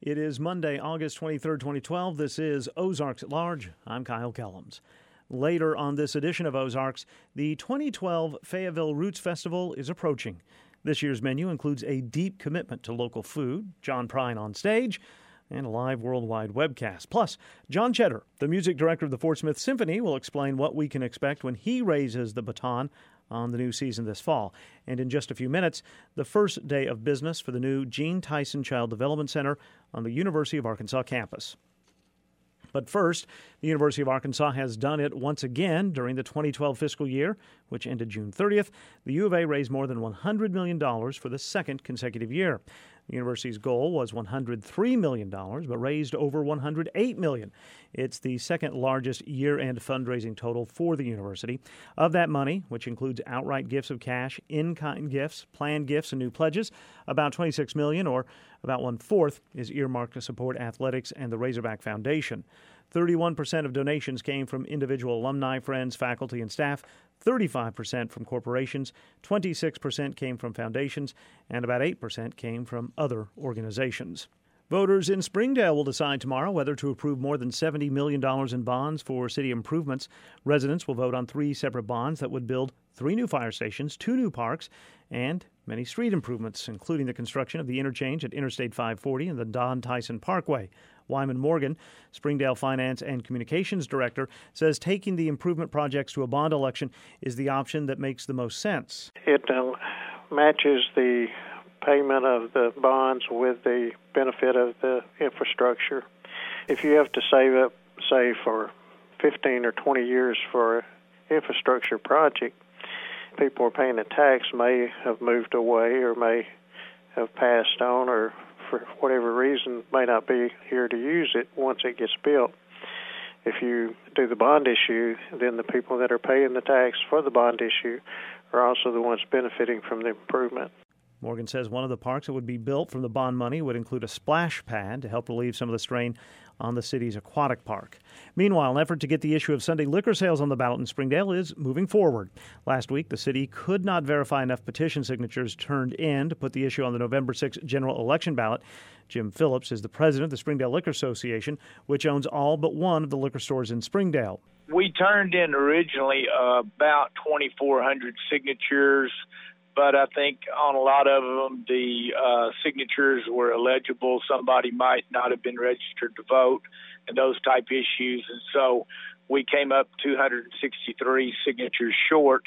It is Monday, August 23rd, 2012. This is Ozarks at Large. I'm Kyle Kellums. Later on this edition of Ozarks, the 2012 Fayetteville Roots Festival is approaching. This year's menu includes a deep commitment to local food, John Prine on stage, and a live worldwide webcast. Plus, John Cheddar, the music director of the Fort Smith Symphony, will explain what we can expect when he raises the baton on the new season this fall. And in just a few minutes, the first day of business for the new Gene Tyson Child Development Center on the University of Arkansas campus. But first, the University of Arkansas has done it once again during the 2012 fiscal year, which ended June 30th. The U of A raised more than $100 million for the second consecutive year. The university's goal was $103 million, but raised over $108 million. It's the second largest year-end fundraising total for the university. Of that money, which includes outright gifts of cash, in-kind gifts, planned gifts, and new pledges, about $26 million, or about one-fourth, is earmarked to support athletics and the Razorback Foundation. 31% of donations came from individual alumni, friends, faculty, and staff, 35% from corporations, 26% came from foundations, and about 8% came from other organizations. Voters in Springdale will decide tomorrow whether to approve more than $70 million in bonds for city improvements. Residents will vote on 3 separate bonds that would build 3 new fire stations, 2 new parks, and many street improvements, including the construction of the interchange at Interstate 540 and the Don Tyson Parkway. Wyman Morgan, Springdale Finance and Communications Director, says taking the improvement projects to a bond election is the option that makes the most sense. It matches the payment of the bonds with the benefit of the infrastructure. If you have to save up, say, for 15 or 20 years for an infrastructure project, people are paying the tax may have moved away or may have passed on or for whatever reason may not be here to use it once it gets built. If you do the bond issue, then the people that are paying the tax for the bond issue are also the ones benefiting from the improvement. Morgan says one of the parks that would be built from the bond money would include a splash pad to help relieve some of the strain on the city's aquatic park. Meanwhile, an effort to get the issue of Sunday liquor sales on the ballot in Springdale is moving forward. Last week, the city could not verify enough petition signatures turned in to put the issue on the November 6th general election ballot. Jim Phillips is the president of the Springdale Liquor Association, which owns all but one of the liquor stores in Springdale. We turned in originally about 2,400 signatures, but I think on a lot of them, the signatures were illegible. Somebody might not have been registered to vote and those type issues. And so we came up 263 signatures short.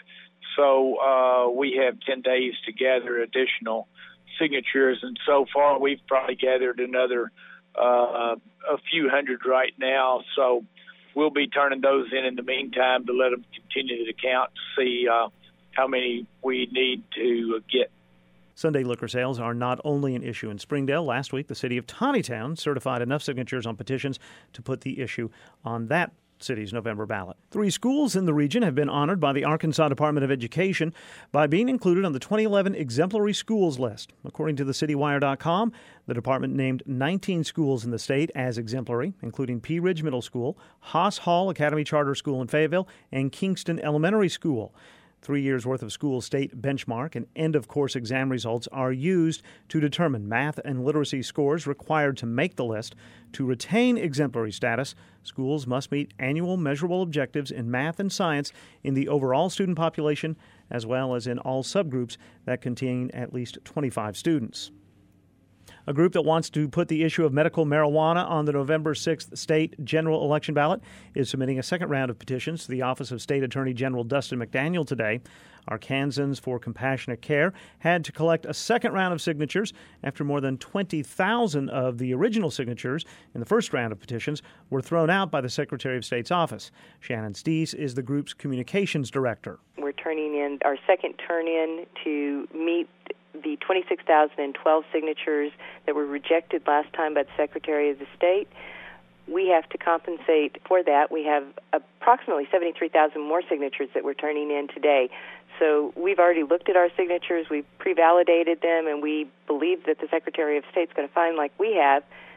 So we have 10 days to gather additional signatures. And so far, we've probably gathered another a few hundred right now. So we'll be turning those in the meantime to let them continue to count to see how many we need to get. Sunday liquor sales are not only an issue in Springdale. Last week, the city of Tawnytown certified enough signatures on petitions to put the issue on that city's November ballot. 3 schools in the region have been honored by the Arkansas Department of Education by being included on the 2011 Exemplary Schools list. According to the CityWire.com, the department named 19 schools in the state as exemplary, including Pea Ridge Middle School, Haas Hall Academy Charter School in Fayetteville, and Kingston Elementary School. 3 years' worth of school state benchmark and end-of-course exam results are used to determine math and literacy scores required to make the list. To retain exemplary status, schools must meet annual measurable objectives in math and science in the overall student population, as well as in all subgroups that contain at least 25 students. A group that wants to put the issue of medical marijuana on the November 6th state general election ballot is submitting a second round of petitions to the Office of State Attorney General Dustin McDaniel today. Arkansans for Compassionate Care had to collect a second round of signatures after more than 20,000 of the original signatures in the first round of petitions were thrown out by the Secretary of State's office. Shannon Steese is the group's communications director. We're turning in our second turn-in to meet the 26,012 signatures that were rejected last time by the Secretary of the State. We have to compensate for that. We have approximately 73,000 more signatures that we're turning in today. So we've already looked at our signatures, we've pre-validated them, and we believe that the Secretary of State is going to find, like we have,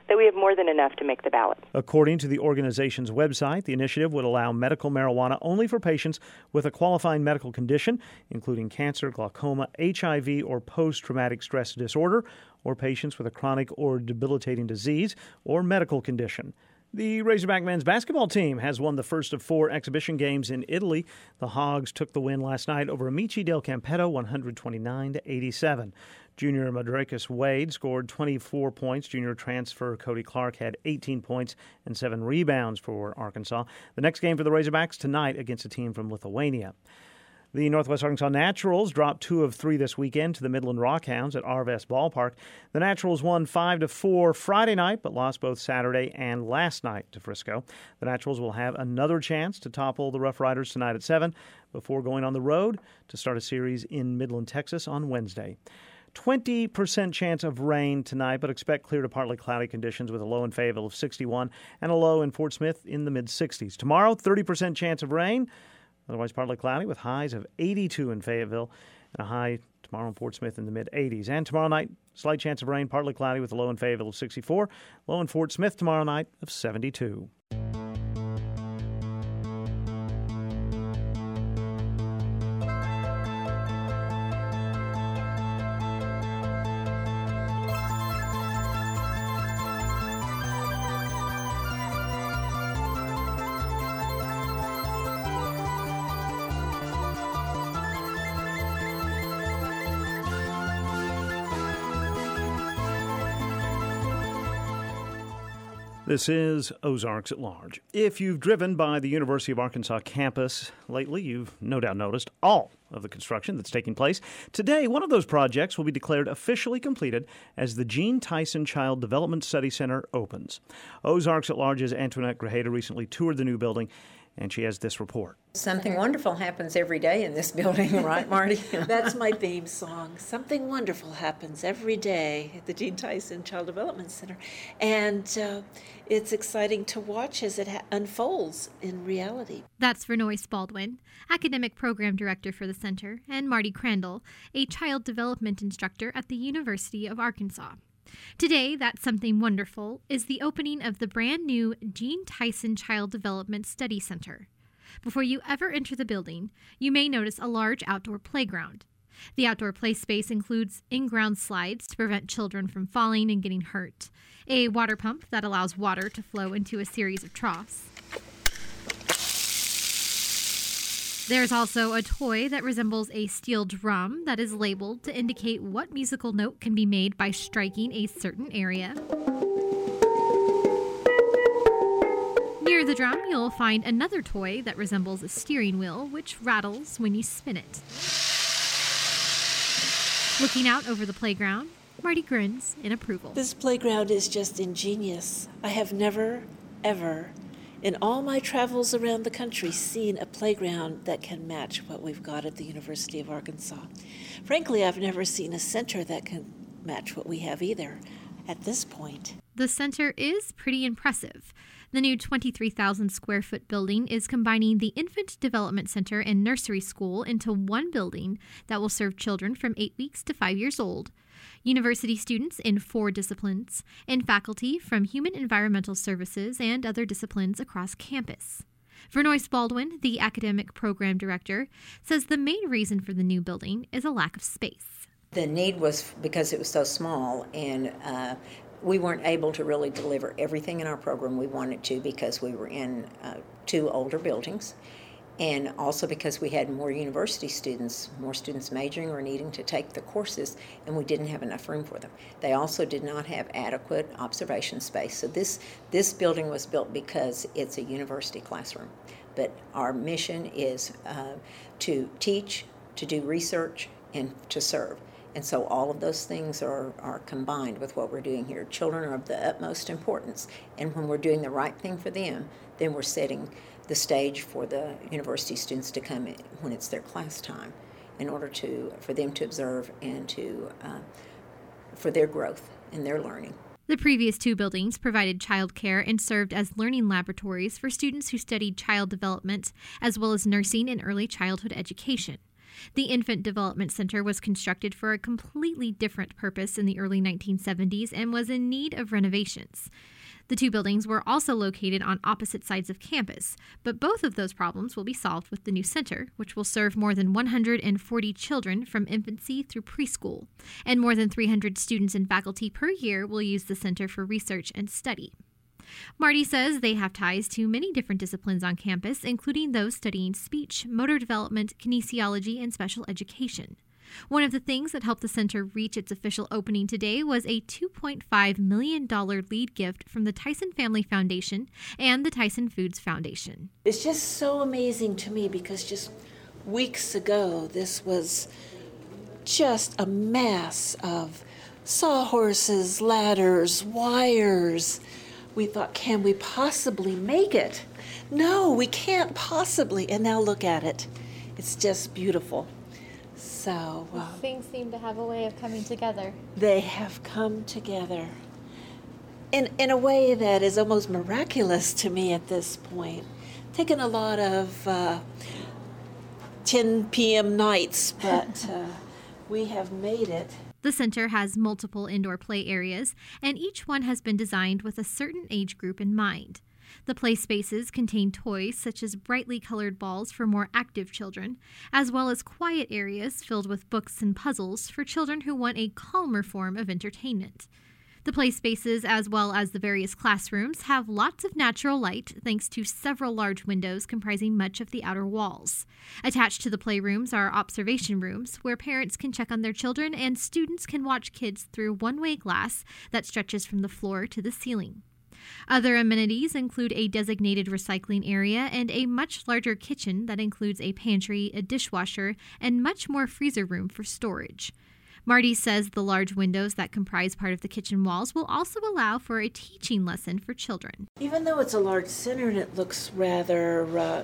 that we have more than enough to make the ballot. According to the organization's website, the initiative would allow medical marijuana only for patients with a qualifying medical condition, including cancer, glaucoma, HIV, or post-traumatic stress disorder, or patients with a chronic or debilitating disease or medical condition. The Razorback men's basketball team has won the first of 4 exhibition games in Italy. The Hogs took the win last night over Amici del Campetto, 129-87. Junior Madracus Wade scored 24 points. Junior transfer Cody Clark had 18 points and 7 rebounds for Arkansas. The next game for the Razorbacks tonight against a team from Lithuania. The Northwest Arkansas Naturals dropped 2 of 3 this weekend to the Midland Rockhounds at Arvest Ballpark. The Naturals won 5-4 Friday night, but lost both Saturday and last night to Frisco. The Naturals will have another chance to topple the Rough Riders tonight at 7 before going on the road to start a series in Midland, Texas on Wednesday. 20% chance of rain tonight, but expect clear to partly cloudy conditions with a low in Fayetteville of 61 and a low in Fort Smith in the mid-60s. Tomorrow, 30% chance of rain. Otherwise, partly cloudy with highs of 82 in Fayetteville and a high tomorrow in Fort Smith in the mid-80s. And tomorrow night, slight chance of rain, partly cloudy with a low in Fayetteville of 64, low in Fort Smith tomorrow night of 72. This is Ozarks at Large. If you've driven by the University of Arkansas campus lately, you've no doubt noticed all of the construction that's taking place. Today, one of those projects will be declared officially completed as the Gene Tyson Child Development Study Center opens. Ozarks at Large's Antoinette Grajeda recently toured the new building, and she has this report. Something wonderful happens every day in this building, right, Marty? That's my theme song. Something wonderful happens every day at the Gene Tyson Child Development Center. And it's exciting to watch as it unfolds in reality. That's Vernoise Baldwin, Academic Program Director for the Center, and Marty Crandall, a Child Development Instructor at the University of Arkansas. Today, That's Something Wonderful is the opening of the brand new Gene Tyson Child Development Study Center. Before you ever enter the building, you may notice a large outdoor playground. The outdoor play space includes in-ground slides to prevent children from falling and getting hurt, a water pump that allows water to flow into a series of troughs. There's also a toy that resembles a steel drum that is labeled to indicate what musical note can be made by striking a certain area. Near the drum, you'll find another toy that resembles a steering wheel, which rattles when you spin it. Looking out over the playground, Marty grins in approval. This playground is just ingenious. I have never, ever, in all my travels around the country, seen a playground that can match what we've got at the University of Arkansas. Frankly, I've never seen a center that can match what we have either at this point. The center is pretty impressive. The new 23,000 square foot building is combining the Infant Development Center and Nursery School into one building that will serve children from 8 weeks to 5 years old, university students in 4 disciplines, and faculty from Human Environmental Services and other disciplines across campus. Vernoise Baldwin, the Academic Program Director, says the main reason for the new building is a lack of space. The need was because it was so small, and we weren't able to really deliver everything in our program we wanted to because we were in 2 older buildings, and also because we had more university students, more students majoring or needing to take the courses, and we didn't have enough room for them. They also did not have adequate observation space. So this building was built because it's a university classroom. But our mission is to teach, to do research, and to serve. And so all of those things are combined with what we're doing here. Children are of the utmost importance, and when we're doing the right thing for them, then we're setting the stage for the university students to come in when it's their class time in order for them to observe and for their growth and their learning. The previous 2 buildings provided child care and served as learning laboratories for students who studied child development, as well as nursing and early childhood education. The Infant Development Center was constructed for a completely different purpose in the early 1970s and was in need of renovations. The two buildings were also located on opposite sides of campus, but both of those problems will be solved with the new center, which will serve more than 140 children from infancy through preschool, and more than 300 students and faculty per year will use the center for research and study. Marty says they have ties to many different disciplines on campus, including those studying speech, motor development, kinesiology, and special education. One of the things that helped the center reach its official opening today was a $2.5 million lead gift from the Tyson Family Foundation and the Tyson Foods Foundation. It's just so amazing to me because just weeks ago, this was just a mass of sawhorses, ladders, wires. We thought, can we possibly make it? No, we can't possibly. And now look at it. It's just beautiful. So things seem to have a way of coming together. They have come together in a way that is almost miraculous to me at this point. Taken a lot of 10 p.m. nights, but we have made it. The center has multiple indoor play areas, and each one has been designed with a certain age group in mind. The play spaces contain toys such as brightly colored balls for more active children, as well as quiet areas filled with books and puzzles for children who want a calmer form of entertainment. The play spaces, as well as the various classrooms, have lots of natural light thanks to several large windows comprising much of the outer walls. Attached to the playrooms are observation rooms where parents can check on their children and students can watch kids through one-way glass that stretches from the floor to the ceiling. Other amenities include a designated recycling area and a much larger kitchen that includes a pantry, a dishwasher, and much more freezer room for storage. Marty says the large windows that comprise part of the kitchen walls will also allow for a teaching lesson for children. Even though it's a large center and it looks rather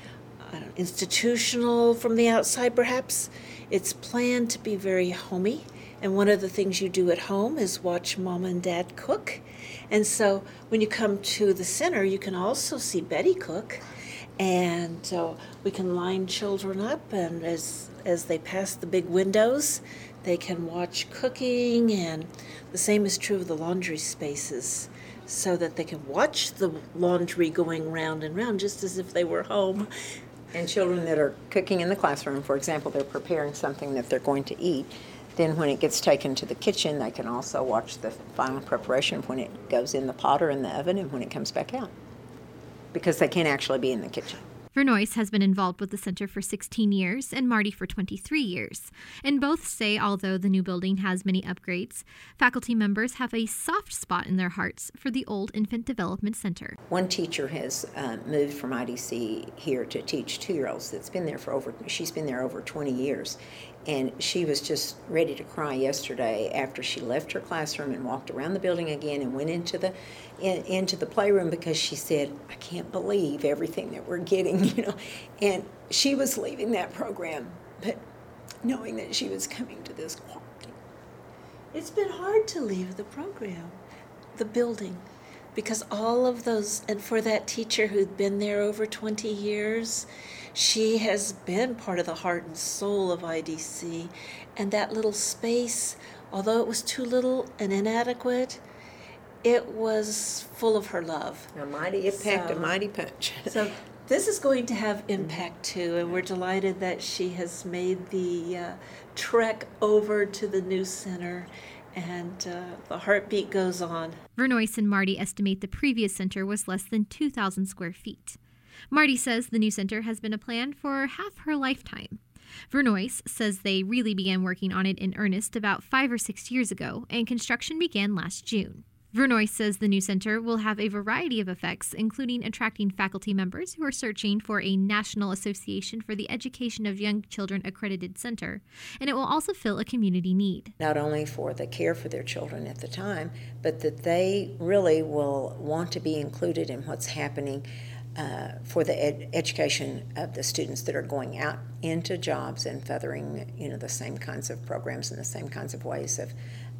institutional from the outside perhaps, it's planned to be very homey. And one of the things you do at home is watch Mom and Dad cook. And so when you come to the center, you can also see Betty cook. And so we can line children up, and as they pass the big windows, they can watch cooking. And the same is true of the laundry spaces, so that they can watch the laundry going round and round just as if they were home. And children that are cooking in the classroom, for example, they're preparing something that they're going to eat. Then when it gets taken to the kitchen, they can also watch the final preparation when it goes in the pot or in the oven and when it comes back out, because they can't actually be in the kitchen. Vernois has been involved with the center for 16 years and Marty for 23 years. And both say although the new building has many upgrades, faculty members have a soft spot in their hearts for the old Infant Development Center. One teacher has moved from IDC here to teach 2-year-olds she's been there over 20 years. And she was just ready to cry yesterday after she left her classroom and walked around the building again and went into the playroom, because she said, I can't believe everything that we're getting, And she was leaving that program, but knowing that she was coming to this quality. It's been hard to leave the program, the building, because all of those, and for that teacher who'd been there over 20 years, she has been part of the heart and soul of IDC. And that little space, although it was too little and inadequate, it was full of her love. A mighty impact, a mighty punch. So this is going to have impact too, and we're delighted that she has made the trek over to the new center. And the heartbeat goes on. Vernois and Marty estimate the previous center was less than 2,000 square feet. Marty says the new center has been a plan for half her lifetime. Vernois says they really began working on it in earnest about 5 or 6 years ago, and construction began last June. Vernois says the new center will have a variety of effects, including attracting faculty members who are searching for a National Association for the Education of Young Children accredited center, and it will also fill a community need. Not only for the care for their children at the time, but that they really will want to be included in what's happening for the education of the students that are going out into jobs and furthering, the same kinds of programs and the same kinds of ways of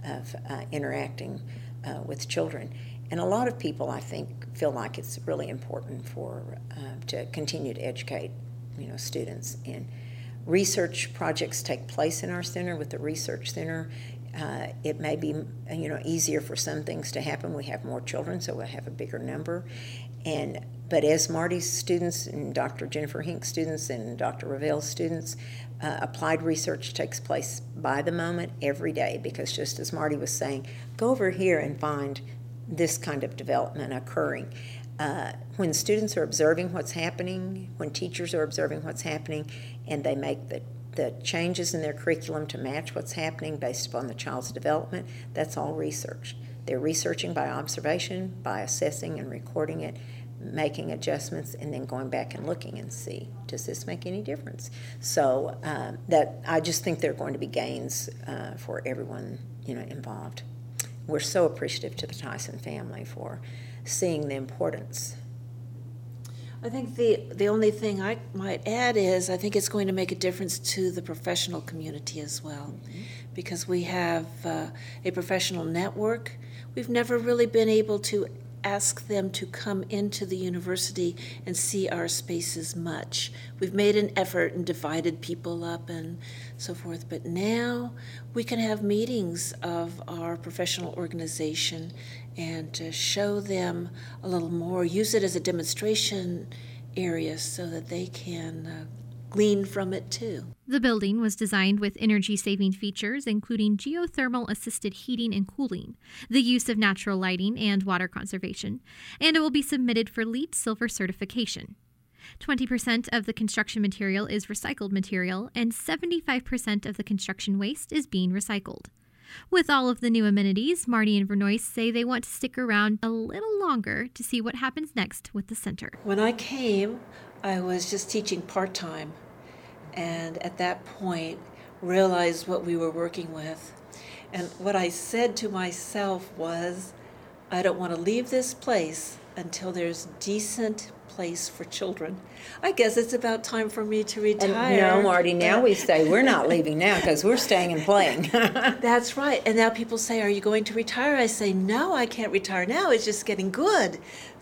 interacting with children. And a lot of people, I think, feel like it's really important to continue to educate, students in research projects take place in our center. With the research center, it may be easier for some things to happen. We have more children, so we'll have a bigger number. But as Marty's students and Dr. Jennifer Hink's students and Dr. Ravel's students, applied research takes place by the moment every day, because just as Marty was saying, go over here and find this kind of development occurring. When students are observing what's happening, when teachers are observing what's happening, and they make the changes in their curriculum to match what's happening based upon the child's development, that's all research. They're researching by observation, by assessing and recording it, making adjustments, and then going back and looking and see, does this make any difference? So that I just think there are going to be gains for everyone involved. We're so appreciative to the Tyson family for seeing the importance. I think the only thing I might add is I think it's going to make a difference to the professional community as well, because we have a professional network. We've never really been able to ask them to come into the university and see our spaces much. We've made an effort and divided people up and so forth, but now we can have meetings of our professional organization and to show them a little more, use it as a demonstration area so that they can glean from it too. The building was designed with energy-saving features, including geothermal-assisted heating and cooling, the use of natural lighting, and water conservation, and it will be submitted for LEED Silver certification. 20% of the construction material is recycled material, and 75% of the construction waste is being recycled. With all of the new amenities, Marty and Vernoise say they want to stick around a little longer to see what happens next with the center. When I came, I was just teaching part-time, and at that point realized what we were working with. And what I said to myself was, I don't want to leave this place until there's decent place for children. I guess it's about time for me to retire. And no, Marty, now we say we're not leaving now because we're staying and playing. That's right. And now people say, are you going to retire? I say, no, I can't retire now. It's just getting good.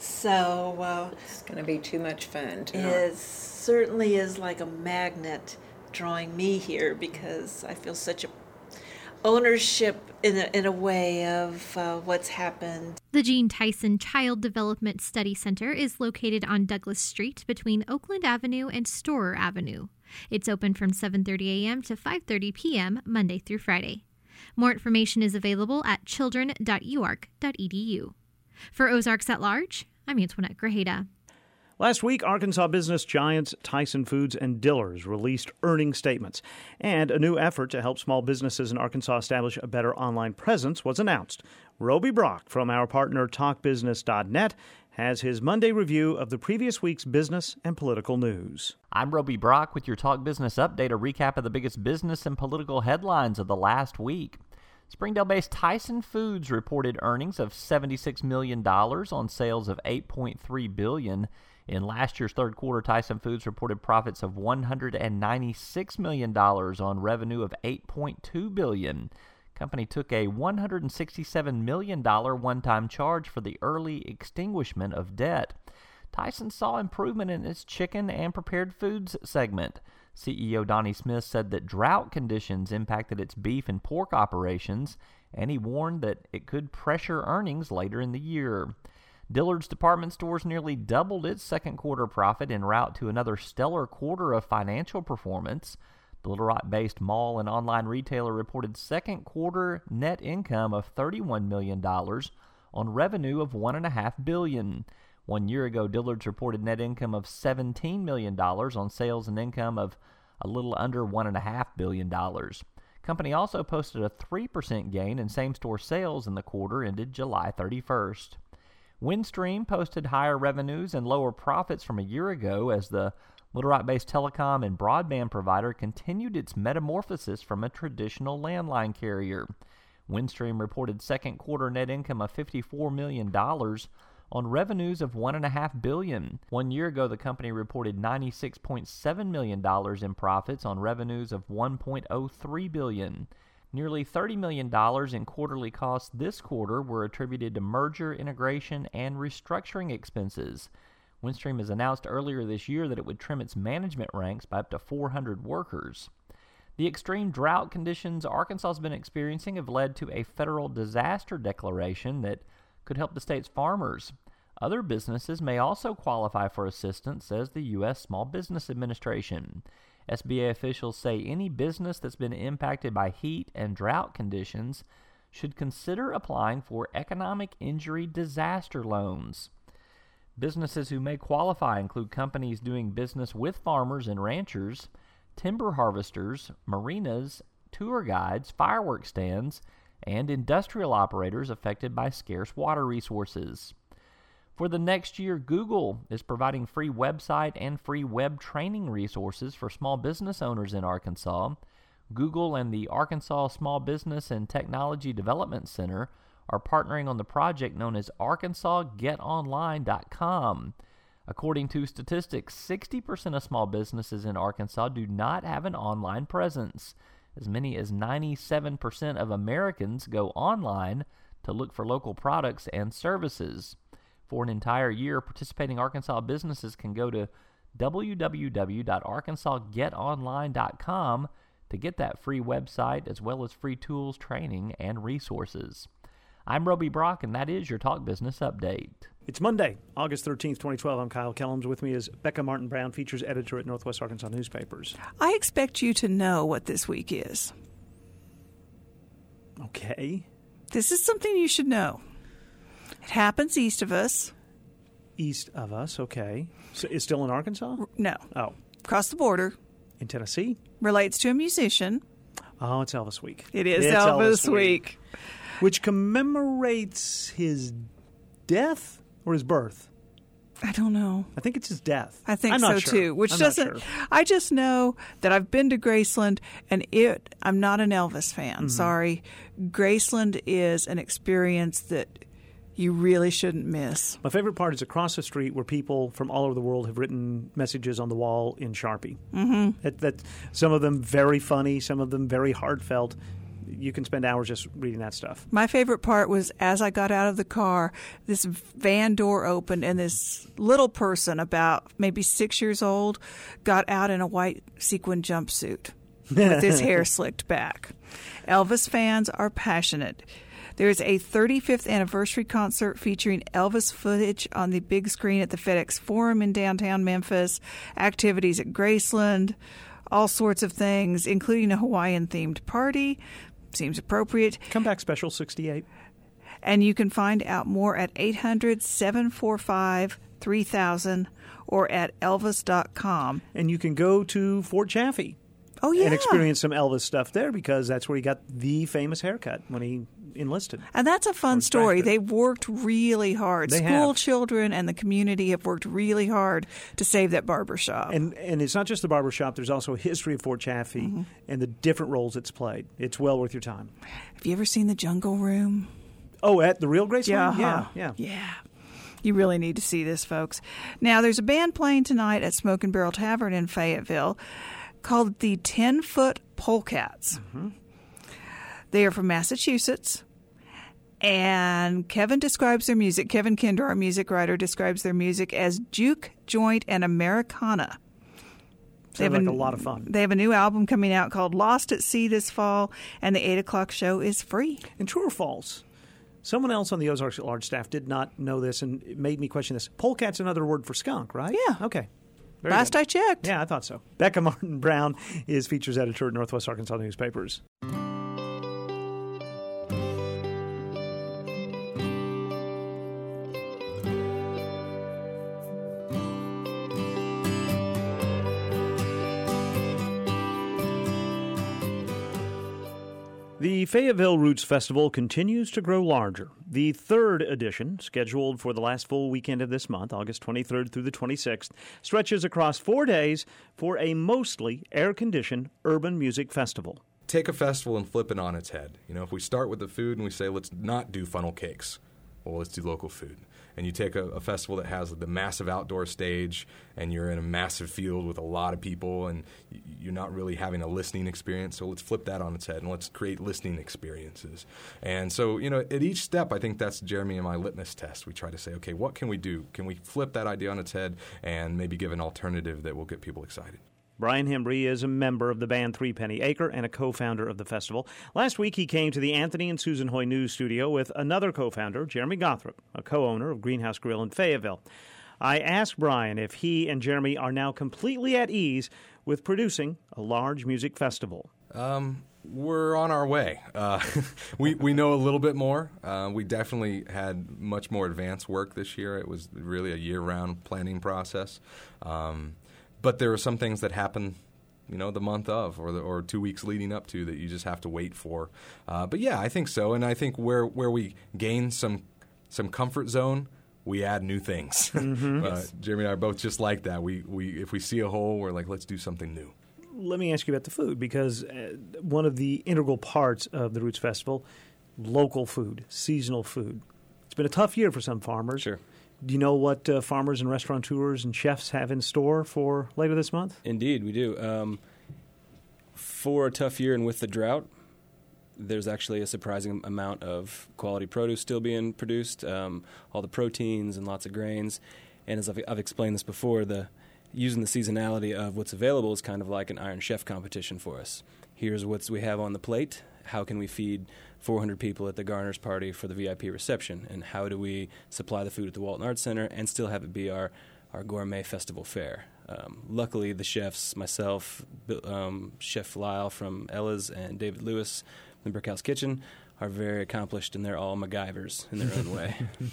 So it's going to be too much fun. It certainly is like a magnet drawing me here, because I feel such a ownership in a way of what's happened. The Gene Tyson Child Development Study Center is located on Douglas Street between Oakland Avenue and Storer Avenue. It's open from 7:30 a.m. to 5:30 p.m. Monday through Friday. More information is available at children.uark.edu. For Ozarks at Large, I'm Antoinette Grajeda. Last week, Arkansas business giants Tyson Foods and Dillard's released earnings statements, and a new effort to help small businesses in Arkansas establish a better online presence was announced. Roby Brock from our partner TalkBusiness.net has his Monday review of the previous week's business and political news. I'm Roby Brock with your Talk Business Update, a recap of the biggest business and political headlines of the last week. Springdale-based Tyson Foods reported earnings of $76 million on sales of $8.3 billion. In last year's third quarter, Tyson Foods reported profits of $196 million on revenue of $8.2 billion. Company took a $167 million one-time charge for the early extinguishment of debt. Tyson saw improvement in its chicken and prepared foods segment. CEO Donnie Smith said that drought conditions impacted its beef and pork operations, and he warned that it could pressure earnings later in the year. Dillard's department stores nearly doubled its second quarter profit en route to another stellar quarter of financial performance. The Little Rock-based mall and online retailer reported second quarter net income of $31 million on revenue of $1.5 billion. 1 year ago, Dillard's reported net income of $17 million on sales and income of a little under $1.5 billion. Company also posted a 3% gain in same-store sales in the quarter ended July 31st. Windstream posted higher revenues and lower profits from a year ago as the Little Rock-based telecom and broadband provider continued its metamorphosis from a traditional landline carrier. Windstream reported second quarter net income of $54 million on revenues of $1.5 billion. 1 year ago, the company reported $96.7 million in profits on revenues of $1.03 billion. Nearly $30 million in quarterly costs this quarter were attributed to merger, integration, and restructuring expenses. Windstream has announced earlier this year that it would trim its management ranks by up to 400 workers. The extreme drought conditions Arkansas has been experiencing have led to a federal disaster declaration that could help the state's farmers. Other businesses may also qualify for assistance, says the U.S. Small Business Administration. SBA officials say any business that's been impacted by heat and drought conditions should consider applying for economic injury disaster loans. Businesses who may qualify include companies doing business with farmers and ranchers, timber harvesters, marinas, tour guides, fireworks stands, and industrial operators affected by scarce water resources. For the next year, Google is providing free website and free web training resources for small business owners in Arkansas. Google and the Arkansas Small Business and Technology Development Center are partnering on the project known as ArkansasGetOnline.com. According to statistics, 60% of small businesses in Arkansas do not have an online presence. As many as 97% of Americans go online to look for local products and services. For an entire year, participating Arkansas businesses can go to www.arkansasgetonline.com to get that free website as well as free tools, training, and resources. I'm Roby Brock, and that is your Talk Business Update. It's Monday, August 13th, 2012. I'm Kyle Kellums. With me is Becca Martin-Brown, features editor at Northwest Arkansas Newspapers. I expect you to know what this week is. Okay. This is something you should know. It happens east of us. East of us, okay. So it's still in Arkansas? No. Oh. Across the border. In Tennessee? Relates to a musician. Oh, it's Elvis Week. It's Elvis Week. Which commemorates his death or his birth? I don't know. I think it's his death. I think I'm so not sure. too. Which I'm doesn't. not sure. I just know that I've been to Graceland, and I'm not an Elvis fan. Mm-hmm. Sorry, Graceland is an experience that you really shouldn't miss. My favorite part is across the street where people from all over the world have written messages on the wall in Sharpie. Mm-hmm. That some of them very funny, some of them very heartfelt. You can spend hours just reading that stuff. My favorite part was as I got out of the car, this van door opened and this little person, about maybe 6 years old, got out in a white sequin jumpsuit with his hair slicked back. Elvis fans are passionate. There's a 35th anniversary concert featuring Elvis footage on the big screen at the FedEx Forum in downtown Memphis, activities at Graceland, all sorts of things, including a Hawaiian-themed party. Seems appropriate. Comeback Special 68. And you can find out more at 800-745-3000 or at elvis.com. And you can go to Fort Chaffee. Oh, yeah. And experience some Elvis stuff there because that's where he got the famous haircut when he enlisted. And that's a fun story. They've worked really hard. School children and the community have worked really hard to save that barbershop. And it's not just the barbershop. There's also a history of Fort Chaffee and the different roles it's played. It's well worth your time. Have you ever seen the Jungle Room? Oh, at the real Graceland? Yeah. You really need to see this, folks. Now, there's a band playing tonight at Smoke and Barrel Tavern in Fayetteville called the 10-Foot Polecats. Mm-hmm. They are from Massachusetts, and Kevin describes their music. Kevin Kinder, our music writer, describes their music as juke, joint, and Americana. Sounds like a lot of fun. They have a new album coming out called Lost at Sea this fall, and the 8 o'clock show is free. And true or false? Someone else on the Ozarks at Large staff did not know this, and it made me question this. Polecat's another word for skunk, right? Yeah. Okay. Very Last good. I checked. Yeah, I thought so. Becca Martin-Brown is features editor at Northwest Arkansas Newspapers. The Fayetteville Roots Festival continues to grow larger. The third edition, scheduled for the last full weekend of this month, August 23rd through the 26th, stretches across 4 days for a mostly air-conditioned urban music festival. Take a festival and flip it on its head. You know, if we start with the food and we say, let's not do funnel cakes, Well, let's do local food. And you take a festival that has the massive outdoor stage, and you're in a massive field with a lot of people, and you're not really having a listening experience. So let's flip that on its head, and let's create listening experiences. And so, at each step, I think that's Jeremy and my litmus test. We try to say, okay, what can we do? Can we flip that idea on its head and maybe give an alternative that will get people excited? Brian Hembry is a member of the band Three Penny Acre and a co-founder of the festival. Last week, he came to the Anthony and Susan Hoy News studio with another co-founder, Jeremy Gothrop, a co-owner of Greenhouse Grill in Fayetteville. I asked Brian if he and Jeremy are now completely at ease with producing a large music festival. We're on our way. We know a little bit more. We definitely had much more advanced work this year. It was really a year-round planning process. But there are some things that happen, the month of or 2 weeks leading up to that you just have to wait for. But yeah, I think so. And I think where we gain some comfort zone, we add new things. Mm-hmm. Yes. Jeremy and I are both just like that. We if we see a hole, we're like, let's do something new. Let me ask you about the food, because one of the integral parts of the Roots Festival, local food, seasonal food. It's been a tough year for some farmers. Sure. Do you know what farmers and restaurateurs and chefs have in store for later this month? Indeed, we do. For a tough year and with the drought, there's actually a surprising amount of quality produce still being produced, all the proteins and lots of grains. And as I've explained this before, using the seasonality of what's available is kind of like an Iron Chef competition for us. Here's what we have on the plate. How can we feed 400 people at the Garner's party for the VIP reception? And how do we supply the food at the Walton Arts Center and still have it be our gourmet festival fare? Luckily, the chefs, myself, Chef Lyle from Ella's, and David Lewis from the Brickhouse Kitchen, are very accomplished, and they're all MacGyvers in their own way.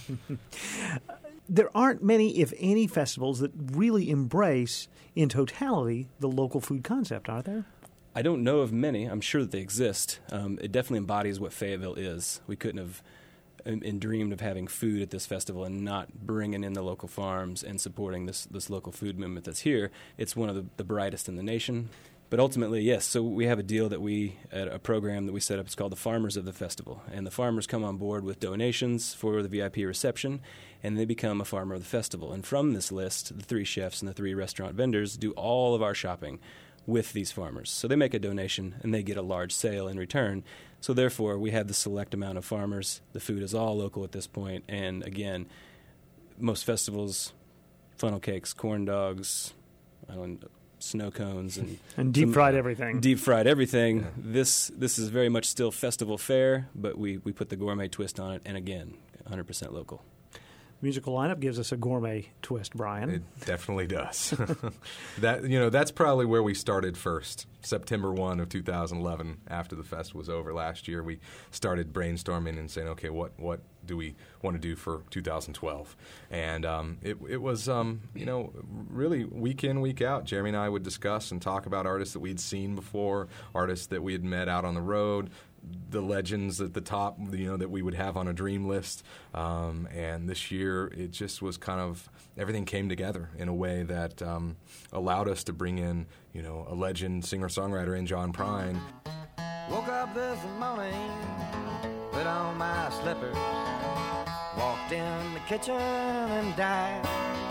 There aren't many, if any, festivals that really embrace, in totality, the local food concept, are there? I don't know of many. I'm sure that they exist. It definitely embodies what Fayetteville is. We couldn't have dreamed of having food at this festival and not bringing in the local farms and supporting this local food movement that's here. It's one of the brightest in the nation. But ultimately, yes, so we have a program that we set up. It's called the Farmers of the Festival. And the farmers come on board with donations for the VIP reception, and they become a farmer of the festival. And from this list, the 3 chefs and the 3 restaurant vendors do all of our shopping with these farmers. So they make a donation, and they get a large sale in return. So therefore, we have the select amount of farmers. The food is all local at this point. And again, most festivals, funnel cakes, corn dogs, snow cones, and deep-fried everything. Deep-fried everything. Yeah. This is very much still festival fare, but we put the gourmet twist on it, and again, 100% local. Musical lineup gives us a gourmet twist, Brian. It definitely does. That's probably where we started first. September 1 of 2011, after the fest was over last year, we started brainstorming and saying, okay, what do we want to do for 2012? And it was, really week in, week out, Jeremy and I would discuss and talk about artists that we'd seen before, artists that we had met out on the road, the legends at the top, that we would have on a dream list. And this year, it just was kind of, everything came together in a way that allowed us to bring in, a legend singer-songwriter in John Prine. Woke up this morning, put on my slippers, walked in the kitchen and died.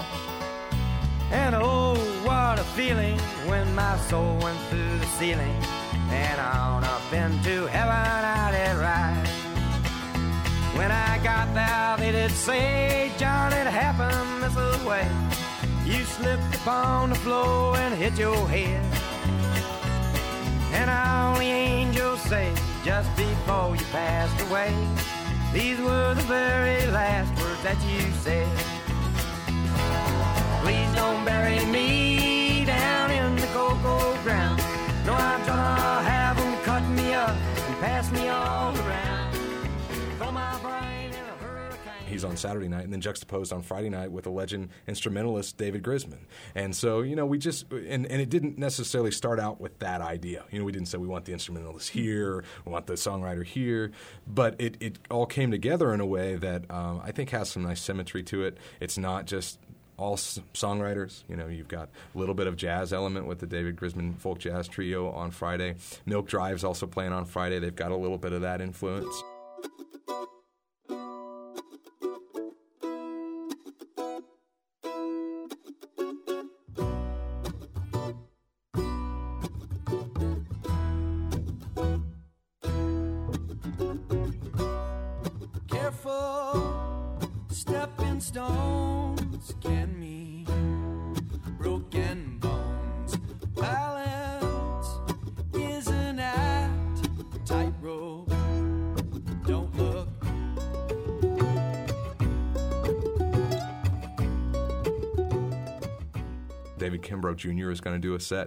And oh, what a feeling when my soul went through the ceiling and on up into heaven I did ride. When I got there, they did say, John, it happened this way. You slipped upon the floor and hit your head. And all the angels say, just before you passed away, these were the very last words that you said. Please don't bury me down in the cocoa ground. No, I'm gonna have them cut me up and pass me all around. Throw my brain in a hurricane. He's on Saturday night and then juxtaposed on Friday night with a legend instrumentalist, David Grisman. And so, we just, and it didn't necessarily start out with that idea. We didn't say we want the instrumentalist here, we want the songwriter here, but it all came together in a way that I think has some nice symmetry to it. It's not just all songwriters. You've got a little bit of jazz element with the David Grisman Folk Jazz Trio on Friday. Milk Drive's also playing on Friday. They've got a little bit of that influence. and stones can mean broken bones. Balance is an act, tightrope. Don't look. David Kimbrough Jr. is going to do a set.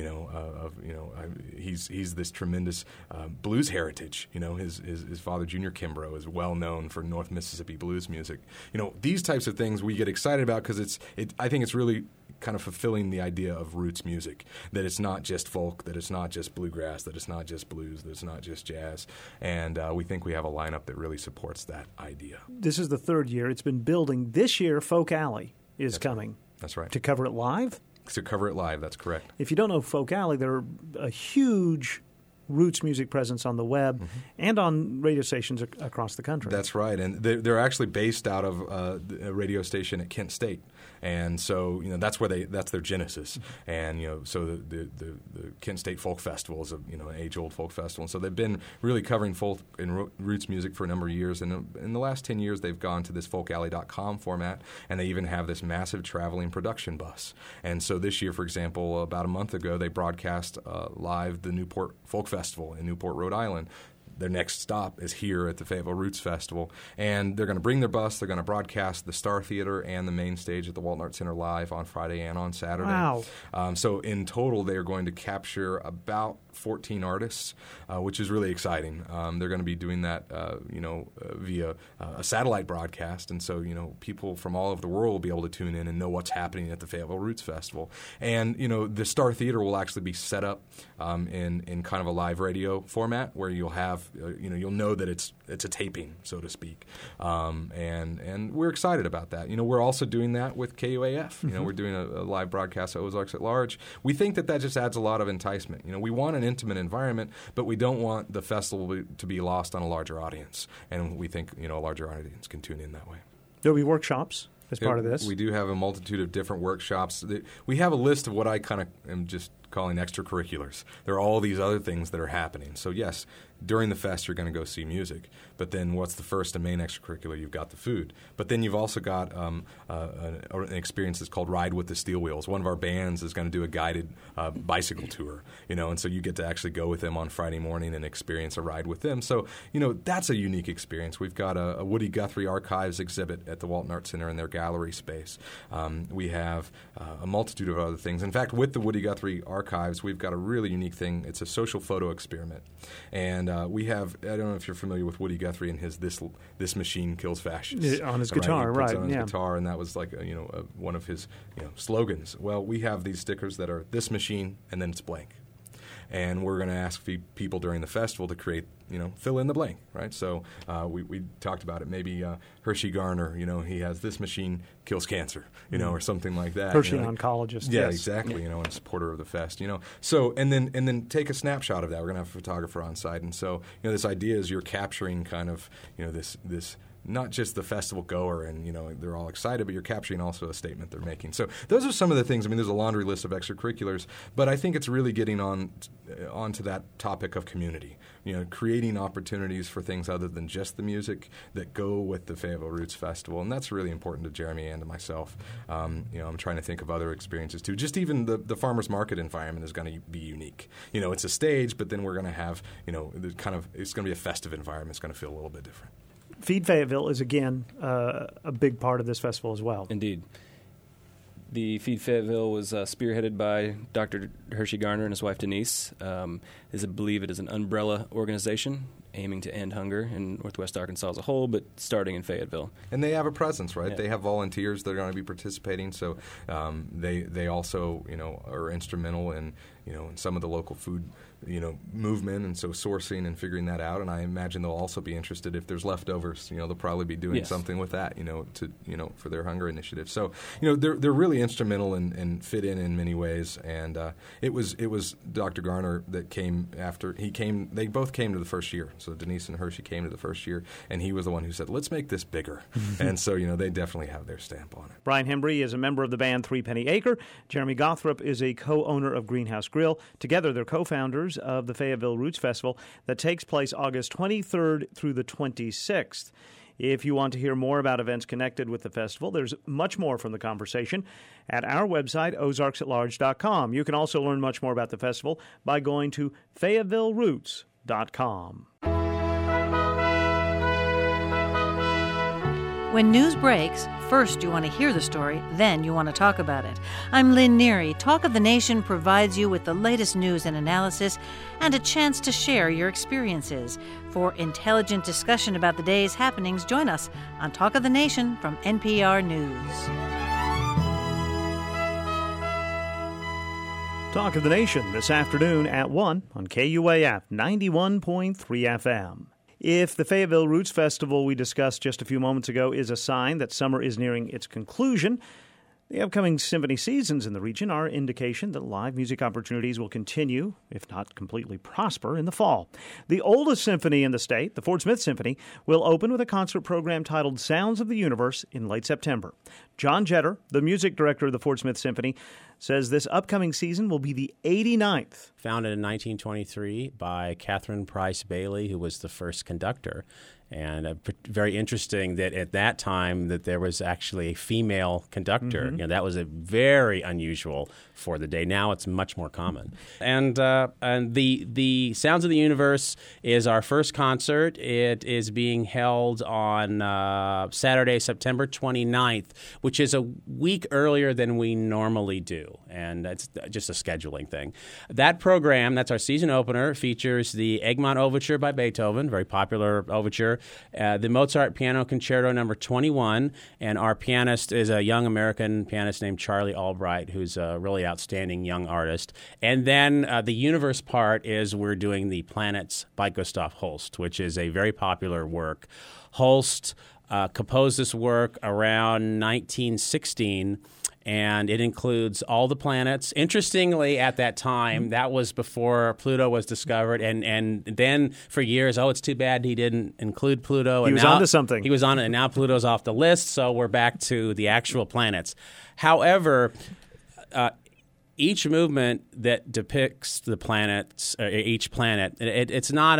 He's this tremendous blues heritage. His father, Junior Kimbrough, is well known for North Mississippi blues music. These types of things we get excited about because I think it's really kind of fulfilling the idea of roots music, that it's not just folk, that it's not just bluegrass, that it's not just blues, that it's not just jazz. And we think we have a lineup that really supports that idea. This is the third year. It's been building. This year, Folk Alley is coming. Right. That's right. To cover it live? To cover it live, that's correct. If you don't know Folk Alley, they're a huge roots music presence on the web and on radio stations across the country. That's right, and they're actually based out of a radio station at Kent State, and so that's where that's their genesis. And so the Kent State Folk Festival is an age-old folk festival, and so they've been really covering folk and roots music for a number of years. And in the last 10 years, they've gone to this folkalley.com format, and they even have this massive traveling production bus. And so this year, for example, about a month ago, they broadcast live the Newport Folk Festival in Newport, Rhode Island. Their next stop is here at the Fayetteville Roots Festival, and they're going to bring their bus. They're going to broadcast the Star Theater and the main stage at the Walton Arts Center live on Friday and on Saturday. Wow. So in total, they are going to capture about 14 artists, which is really exciting. They're going to be doing that, via a satellite broadcast, and so people from all over the world will be able to tune in and know what's happening at the Fayetteville Roots Festival. And the Star Theater will actually be set up in kind of a live radio format where you'll have you'll know that it's a taping, so to speak, and we're excited about that. We're also doing that with KUAF. We're doing a live broadcast of Ozarks at Large. We think that just adds a lot of enticement. We want an intimate environment, but we don't want the festival to be lost on a larger audience, and we think a larger audience can tune in that way. There'll be workshops as part of this. We do have a multitude of different workshops. We have a list of what I kind of am just calling extracurriculars. There are all these other things that are happening. So yes, during the fest you're going to go see music, but then what's the first and main extracurricular? You've got the food, but then you've also got an experience that's called Ride with the Steel Wheels. One of our bands is going to do a guided bicycle tour, and so you get to actually go with them on Friday morning and experience a ride with them. So that's a unique experience. We've got a Woody Guthrie Archives exhibit at the Walton Arts Center in their gallery space. We have a multitude of other things. In fact, with the Woody Guthrie Archives, we've got a really unique thing. It's a social photo experiment, and we have, I don't know if you're familiar with Woody Guthrie and his This Machine Kills Fascists. On his guitar, right? He puts right. on his guitar, and that was like one of his slogans. Well, we have these stickers that are this machine, and then it's blank. And we're going to ask people during the festival to create, fill in the blank, right? So we talked about it. Maybe Hershey Garner, he has this machine kills cancer, or something like that. Hershey oncologist. Yeah, yes. exactly. And a supporter of the fest. So and then take a snapshot of that. We're going to have a photographer on site, and so this idea is you're capturing kind of this. Not just the festival goer and, they're all excited, but you're capturing also a statement they're making. So those are some of the things. I mean, there's a laundry list of extracurriculars, but I think it's really getting onto that topic of community, creating opportunities for things other than just the music that go with the Fayetteville Roots Festival, and that's really important to Jeremy and to myself. I'm trying to think of other experiences, too. Just even the farmers market environment is going to be unique. It's a stage, but then we're going to have, it's going to be a festive environment. It's going to feel a little bit different. Feed Fayetteville is, again, a big part of this festival as well. Indeed. The Feed Fayetteville was spearheaded by Dr. Hershey Garner and his wife Denise. I believe it is an umbrella organization aiming to end hunger in Northwest Arkansas as a whole, but starting in Fayetteville. And they have a presence, right? Yeah. They have volunteers that are going to be participating, so they also are instrumental in in some of the local food movement, and so sourcing and figuring that out. And I imagine they'll also be interested if there's leftovers. They'll probably be doing something with that. For their hunger initiative. So they're really instrumental and fit in many ways. And it was Dr. Garner that came after he came. They both came to the first year. So Denise and Hershey came to the first year, and he was the one who said, "Let's make this bigger." And so they definitely have their stamp on it. Brian Hembry is a member of the band Three Penny Acre. Jeremy Gothrop is a co-owner of Greenhouse Grill. Together, they're co-founders of the Fayetteville Roots Festival that takes place August 23rd through the 26th. If you want to hear more about events connected with the festival, there's much more from the conversation at our website, ozarksatlarge.com. You can also learn much more about the festival by going to FayettevilleRoots.com. When news breaks, first you want to hear the story, then you want to talk about it. I'm Lynn Neary. Talk of the Nation provides you with the latest news and analysis and a chance to share your experiences. For intelligent discussion about the day's happenings, join us on Talk of the Nation from NPR News. Talk of the Nation this afternoon at 1 on KUAF 91.3 FM. If the Fayetteville Roots Festival we discussed just a few moments ago is a sign that summer is nearing its conclusion, the upcoming symphony seasons in the region are indication that live music opportunities will continue, if not completely prosper, in the fall. The oldest symphony in the state, the Fort Smith Symphony, will open with a concert program titled Sounds of the Universe in late September. John Jetter, the music director of the Fort Smith Symphony, says this upcoming season will be the 89th. Founded in 1923 by Catherine Price Bailey, who was the first conductor. And very interesting that at that time that there was actually a female conductor. Mm-hmm. That was a very unusual for the day. Now it's much more common. And the Sounds of the Universe is our first concert. It is being held on Saturday, September 29th, which is a week earlier than we normally do. And that's just a scheduling thing. That program, that's our season opener, features the Egmont Overture by Beethoven, very popular overture, the Mozart Piano Concerto number 21, and our pianist is a young American pianist named Charlie Albright, who's a really outstanding young artist. And then the Universe part is we're doing the Planets by Gustav Holst, which is a very popular work. Holst composed this work around 1916, and it includes all the planets. Interestingly, at that time, that was before Pluto was discovered, and then for years, it's too bad he didn't include Pluto. He was onto something. He was on it, and now Pluto's off the list, so we're back to the actual planets. However, each movement that depicts the planets, each planet, it's not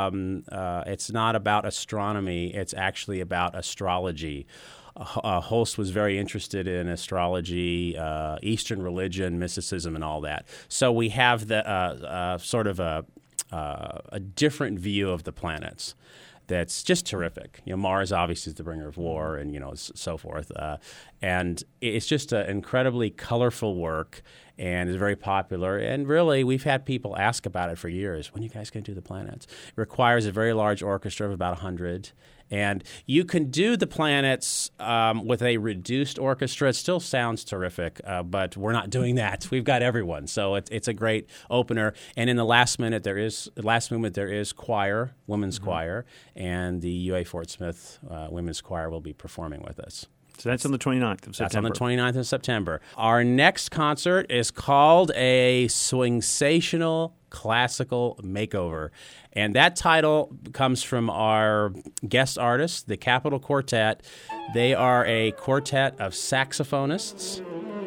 about astronomy. It's actually about astrology. Holst was very interested in astrology, Eastern religion, mysticism, and all that. So we have the sort of a different view of the planets. That's just terrific. Mars obviously is the bringer of war, and so forth. And it's just an incredibly colorful work, and is very popular. And really, we've had people ask about it for years. When are you guys going to do the planets? It requires a very large orchestra of about 100. And you can do the planets with a reduced orchestra. It still sounds terrific, but we're not doing that. We've got everyone, so it's a great opener. And in the last movement, there is choir, women's choir, and the UA Fort Smith Women's Choir will be performing with us. So that's on the 29th of September. That's on the 29th of September. Our next concert is called a Swingsational Classical Makeover. And that title comes from our guest artist, the Capitol Quartet. They are a quartet of saxophonists.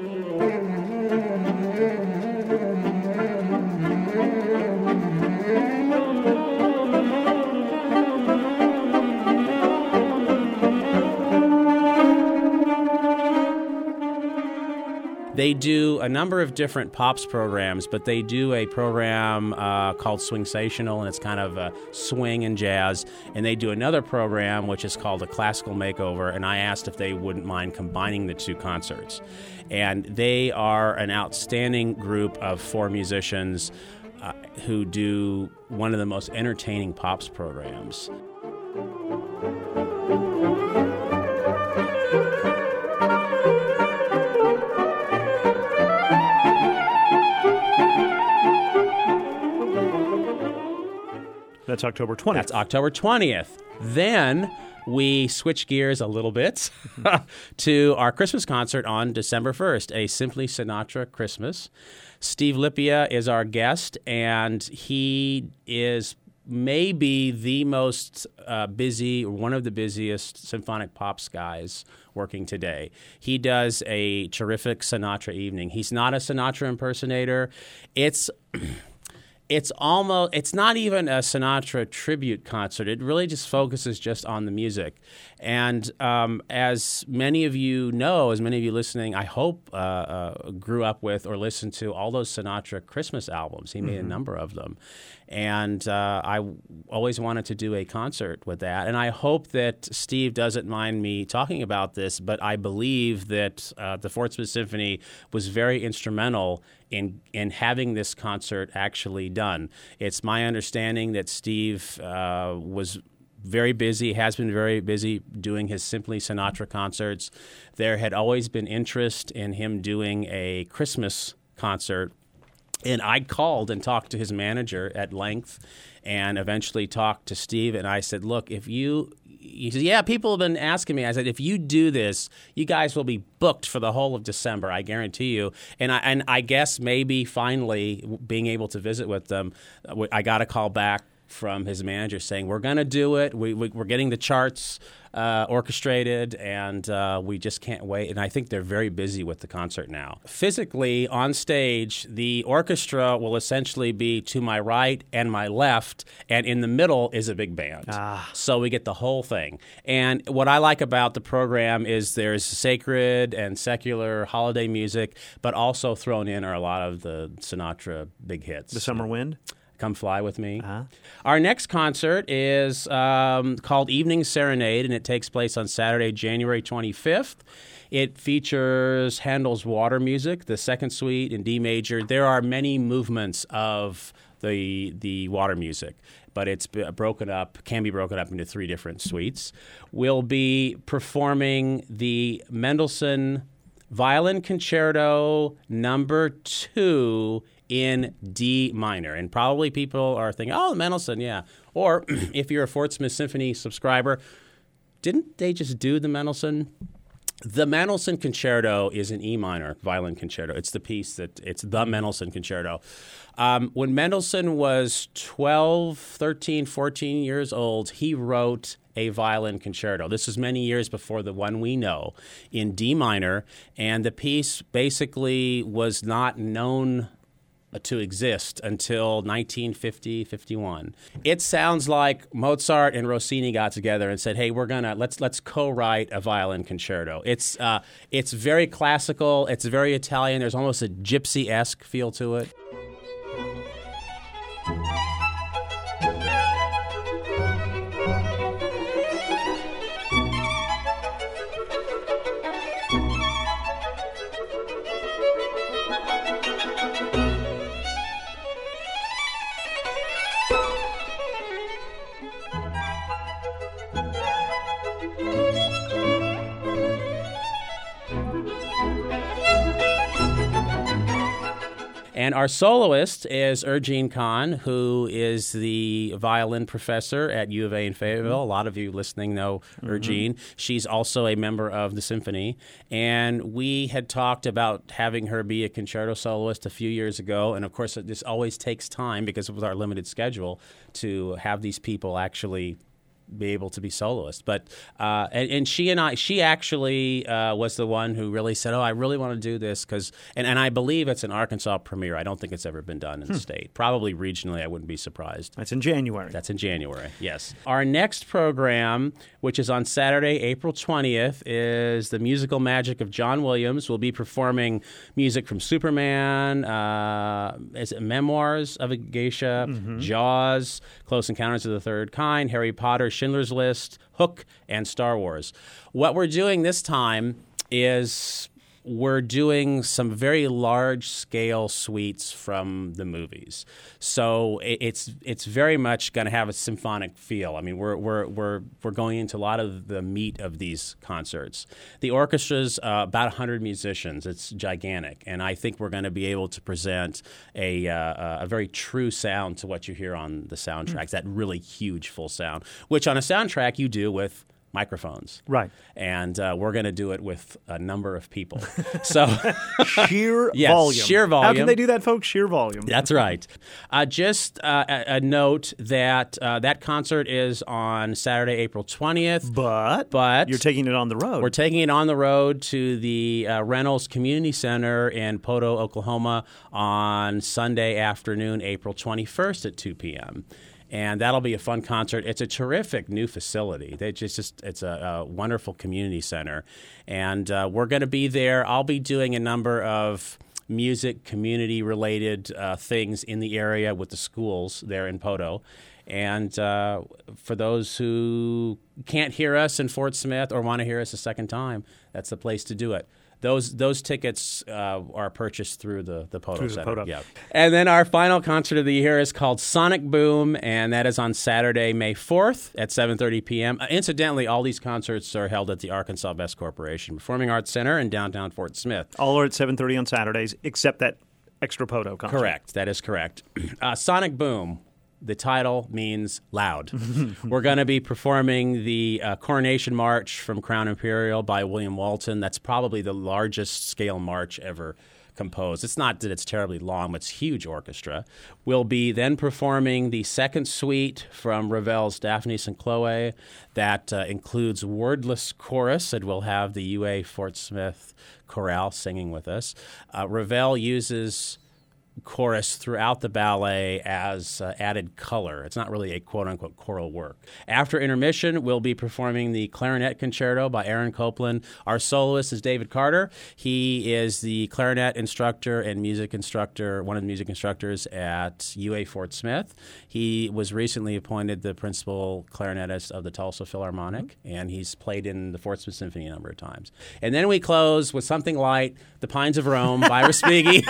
They do a number of different pops programs, but they do a program called Swingsational, and it's kind of swing and jazz. And they do another program which is called a Classical Makeover, and I asked if they wouldn't mind combining the two concerts. And they are an outstanding group of 4 musicians who do one of the most entertaining pops programs. That's October 20th. That's October 20th. Then we switch gears a little bit to our Christmas concert on December 1st, a Simply Sinatra Christmas. Steve Lipia is our guest, and he is maybe the most busy, one of the busiest symphonic pops guys working today. He does a terrific Sinatra evening. He's not a Sinatra impersonator. It's it's not even a Sinatra tribute concert. It really just focuses just on the music. And as many of you know, as many of you listening, I hope grew up with or listened to all those Sinatra Christmas albums. He made a number of them. And I always wanted to do a concert with that. And I hope that Steve doesn't mind me talking about this, but I believe that the Fort Smith Symphony was very instrumental in having this concert actually done. It's my understanding that Steve was very busy, has been very busy doing his Simply Sinatra concerts. There had always been interest in him doing a Christmas concert. And I called and talked to his manager at length and eventually talked to Steve. And I said, look, he said, yeah, people have been asking me. I said, if you do this, you guys will be booked for the whole of December, I guarantee you. And I guess maybe finally being able to visit with them, I got a call back from his manager saying, we're going to do it. We're getting the charts orchestrated, and we just can't wait. And I think they're very busy with the concert now. Physically, on stage, the orchestra will essentially be to my right and my left, and in the middle is a big band. So we get the whole thing. And what I like about the program is there's sacred and secular holiday music, but also thrown in are a lot of the Sinatra big hits. The Summer Wind? Come Fly With Me. Our next concert is called Evening Serenade, and it takes place on Saturday, January 25th. It features Handel's Water Music, the Second Suite in D major. There are many movements of the water music, but it's can be broken up into 3 different suites. We'll be performing the Mendelssohn Violin Concerto No. 2 in D minor. And probably people are thinking, oh, Mendelssohn, yeah. Or if you're a Fort Smith Symphony subscriber, didn't they just do the Mendelssohn? The Mendelssohn Concerto is an E minor violin concerto. It's the piece it's the Mendelssohn Concerto. When Mendelssohn was 12, 13, 14 years old, he wrote a violin concerto. This is many years before the one we know, in D minor, and the piece basically was not known to exist until 1950-51. It sounds like Mozart and Rossini got together and said, "Hey, let's co-write a violin concerto." It's very classical. It's very Italian. There's almost a gypsy-esque feel to it. And our soloist is Ergene Khan, who is the violin professor at U of A in Fayetteville. A lot of you listening know Ergene. She's also a member of the symphony. And we had talked about having her be a concerto soloist a few years ago. And, of course, this always takes time because of our limited schedule to have these people actually be able to be soloists. But and she actually was the one who really said, I really want to do this because and I believe it's an Arkansas premiere. I don't think it's ever been done in the state. Probably regionally, I wouldn't be surprised. That's in January. That's in January, yes. Our next program, which is on Saturday, April 20th, is The Musical Magic of John Williams. We'll be performing music from Superman, is it Memoirs of a Geisha, Jaws, Close Encounters of the Third Kind, Harry Potter, Schindler's List, Hook, and Star Wars. What we're doing this time is we're doing some very large-scale suites from the movies. So it's very much going to have a symphonic feel. I mean, we're going into a lot of the meat of these concerts. The orchestra's about 100 musicians. It's gigantic, and I think we're going to be able to present a very true sound to what you hear on the soundtracks. That really huge full sound, which on a soundtrack you do with microphones. Right. And we're going to do it with a number of people. So sheer yes, volume. Sheer volume. How can they do that, folks? Sheer volume. That's right. Just a note that that concert is on Saturday, April 20th. But you're taking it on the road. We're taking it on the road to the Reynolds Community Center in Poto, Oklahoma on Sunday afternoon, April 21st at 2 p.m. And that'll be a fun concert. It's a terrific new facility. It's a wonderful community center. And we're going to be there. I'll be doing a number of music, community-related things in the area with the schools there in Poto. And for those who can't hear us in Fort Smith or want to hear us a second time, that's the place to do it. Those tickets are purchased through the Poto Center. Poto. Yeah. And then our final concert of the year is called Sonic Boom, and that is on Saturday, May 4th at 7:30 p.m. Incidentally, all these concerts are held at the Arkansas Best Corporation Performing Arts Center in downtown Fort Smith. All are at 7:30 on Saturdays, except that extra Poto concert. Correct. That is correct. Sonic Boom. The title means loud. We're going to be performing the Coronation March from Crown Imperial by William Walton. That's probably the largest scale march ever composed. It's not that it's terribly long, but it's huge orchestra. We'll be then performing the second suite from Ravel's Daphnis and Chloe. That includes wordless chorus, and we'll have the UA Fort Smith chorale singing with us. Ravel uses chorus throughout the ballet as added color. It's not really a quote-unquote choral work. After intermission, we'll be performing the Clarinet Concerto by Aaron Copland. Our soloist is David Carter. He is the clarinet instructor and music instructor, one of the music instructors at UA Fort Smith. He was recently appointed the principal clarinetist of the Tulsa Philharmonic, and he's played in the Fort Smith Symphony a number of times. And then we close with something light, The Pines of Rome by Respighi.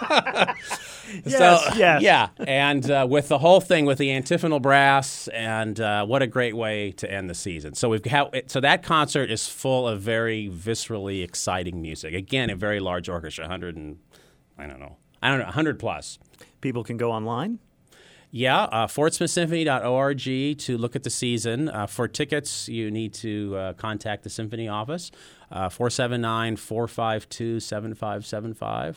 Yes. Yeah, and with the whole thing with the antiphonal brass, and what a great way to end the season. So that concert is full of very viscerally exciting music. Again, a very large orchestra, 100 plus. People can go online. Yeah, fortsmithsymphony.org to look at the season. For tickets, you need to contact the Symphony office, 479-452-7575,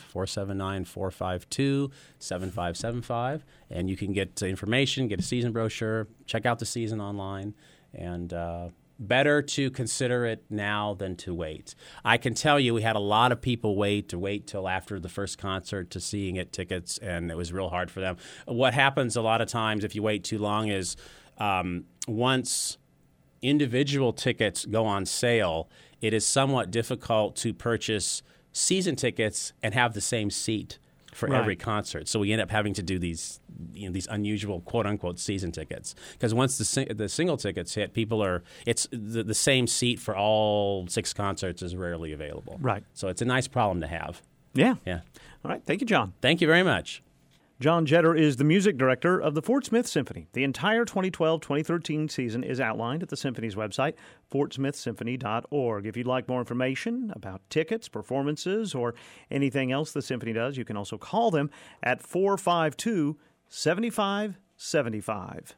479-452-7575. And you can get information, get a season brochure, check out the season online, and better to consider it now than to wait. I can tell you we had a lot of people wait till after the first concert to get tickets, and it was real hard for them. What happens a lot of times if you wait too long is once individual tickets go on sale, it is somewhat difficult to purchase season tickets and have the same seat for every concert. So we end up having to do these unusual quote-unquote season tickets. Because once the single tickets hit, it's the same seat for all 6 concerts is rarely available. Right. So it's a nice problem to have. Yeah. Yeah. All right. Thank you, John. Thank you very much. John Jetter is the music director of the Fort Smith Symphony. The entire 2012-2013 season is outlined at the Symphony's website, fortsmithsymphony.org. If you'd like more information about tickets, performances, or anything else the Symphony does, you can also call them at 452-7575.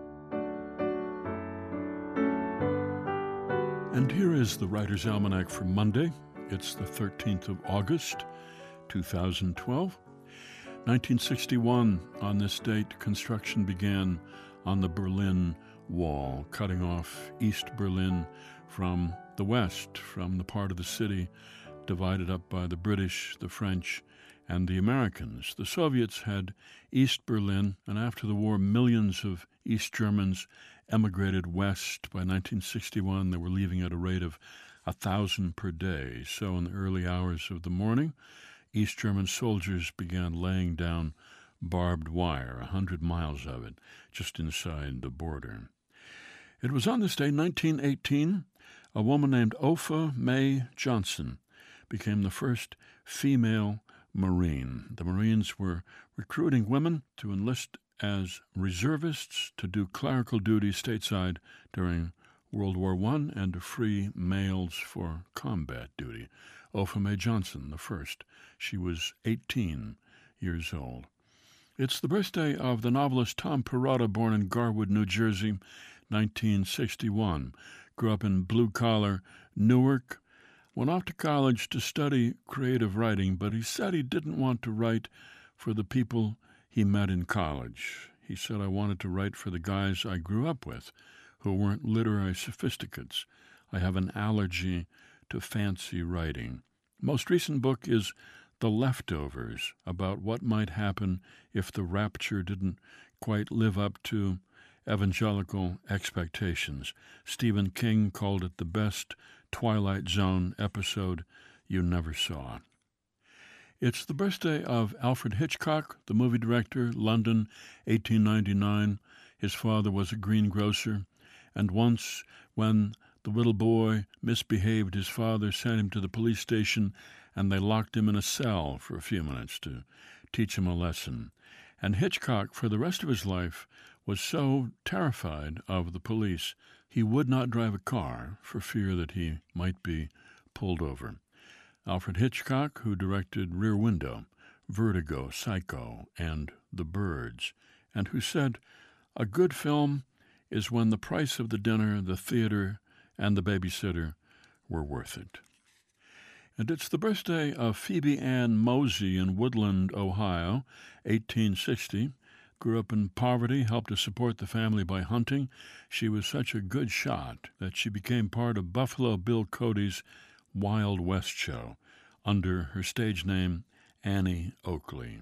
And here is the Writer's Almanac for Monday. It's the 13th of August, 2012. 1961, on this date, construction began on the Berlin Wall, cutting off East Berlin from the west, from the part of the city divided up by the British, the French, and the Americans. The Soviets had East Berlin, and after the war, millions of East Germans emigrated west. By 1961, they were leaving at a rate of 1,000 per day. So in the early hours of the morning, East German soldiers began laying down barbed wire, 100 miles of it, just inside the border. It was on this day, 1918, a woman named Opha May Johnson became the first female Marine. The Marines were recruiting women to enlist as reservists to do clerical duty stateside during World War I and to free males for combat duty. Opha May Johnson, the first. She was 18 years old. It's the birthday of the novelist Tom Perrotta, born in Garwood, New Jersey. 1961. Grew up in blue-collar Newark. Went off to college to study creative writing, but he said he didn't want to write for the people he met in college. He said, I wanted to write for the guys I grew up with, who weren't literary sophisticates. I have an allergy to fancy writing. Most recent book is The Leftovers, about what might happen if the rapture didn't quite live up to evangelical expectations. Stephen King called it the best Twilight Zone episode you never saw. It's the birthday of Alfred Hitchcock, the movie director, London, 1899. His father was a greengrocer, and once when the little boy misbehaved, his father sent him to the police station, and they locked him in a cell for a few minutes to teach him a lesson. And Hitchcock, for the rest of his life, was so terrified of the police, he would not drive a car for fear that he might be pulled over. Alfred Hitchcock, who directed Rear Window, Vertigo, Psycho, and The Birds, and who said, a good film is when the price of the dinner, the theater, and the babysitter were worth it. And it's the birthday of Phoebe Ann Mosey in Woodland, Ohio, 1860. Grew up in poverty, helped to support the family by hunting. She was such a good shot that she became part of Buffalo Bill Cody's Wild West show under her stage name Annie Oakley.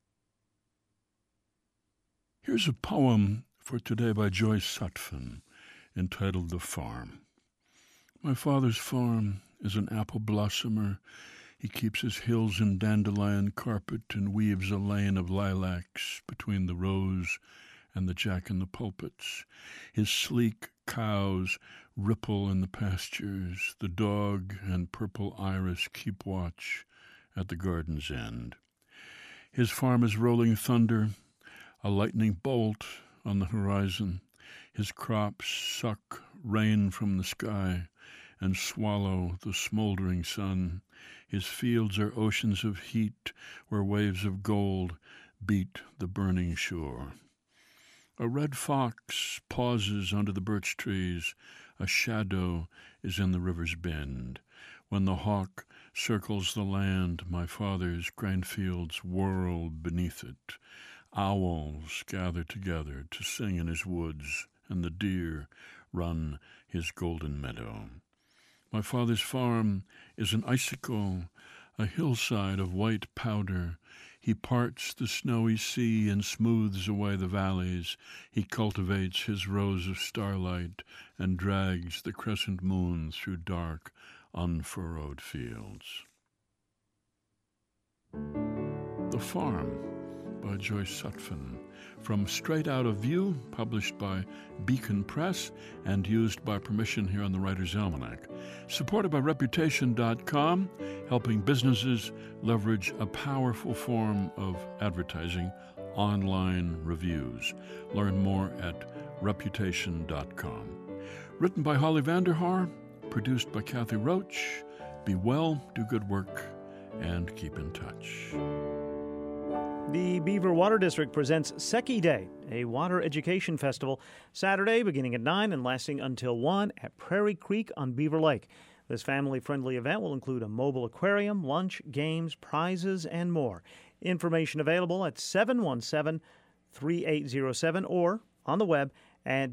Here's a poem for today by Joyce Sutphin entitled The Farm. My father's farm is an apple blossomer. He keeps his hills in dandelion carpet and weaves a lane of lilacs between the rose and the jack-in-the-pulpits. His sleek cows ripple in the pastures. The dog and purple iris keep watch at the garden's end. His farm is rolling thunder, a lightning bolt on the horizon. His crops suck rain from the sky and swallow the smoldering sun. His fields are oceans of heat where waves of gold beat the burning shore. A red fox pauses under the birch trees. A shadow is in the river's bend. When the hawk circles the land, my father's grain fields whirl beneath it. Owls gather together to sing in his woods, and the deer run his golden meadow. My father's farm is an icicle, a hillside of white powder. He parts the snowy sea and smooths away the valleys. He cultivates his rows of starlight and drags the crescent moon through dark, unfurrowed fields. The Farm by Joyce Sutphin, from Straight Out of View, published by Beacon Press and used by permission here on the Writer's Almanac. Supported by Reputation.com, helping businesses leverage a powerful form of advertising, online reviews. Learn more at Reputation.com. Written by Holly Vanderhaar, produced by Kathy Roach. Be well, do good work, and keep in touch. The Beaver Water District presents Secchi Day, a water education festival, Saturday beginning at 9 and lasting until 1 at Prairie Creek on Beaver Lake. This family-friendly event will include a mobile aquarium, lunch, games, prizes, and more. Information available at 717-3807 or on the web at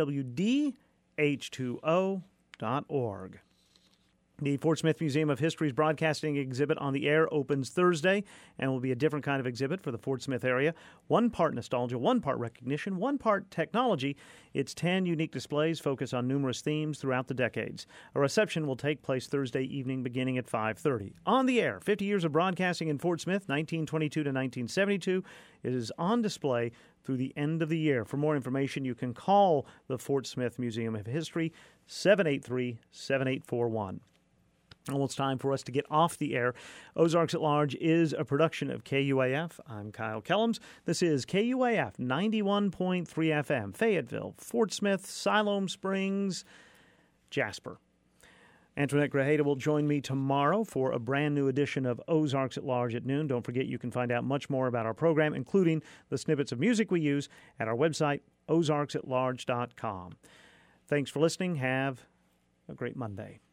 bwdh2o.org. The Fort Smith Museum of History's broadcasting exhibit on the air opens Thursday and will be a different kind of exhibit for the Fort Smith area. 1 part nostalgia, 1 part recognition, 1 part technology. Its 10 unique displays focus on numerous themes throughout the decades. A reception will take place Thursday evening beginning at 5:30. On the air, 50 years of broadcasting in Fort Smith, 1922 to 1972. It is on display through the end of the year. For more information, you can call the Fort Smith Museum of History, 783-7841. Almost time for us to get off the air. Ozarks at Large is a production of KUAF. I'm Kyle Kellums. This is KUAF 91.3 FM, Fayetteville, Fort Smith, Siloam Springs, Jasper. Antoinette Grajeda will join me tomorrow for a brand new edition of Ozarks at Large at noon. Don't forget you can find out much more about our program, including the snippets of music we use, at our website, ozarksatlarge.com. Thanks for listening. Have a great Monday.